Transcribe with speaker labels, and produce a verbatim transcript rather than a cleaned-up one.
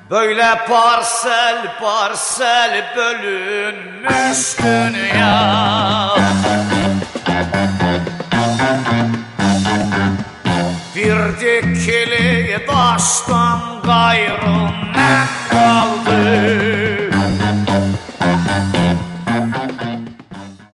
Speaker 1: Böyle parsel parsel bölünmüş dünya. Bir dikili taştan gayrı ne kaldı?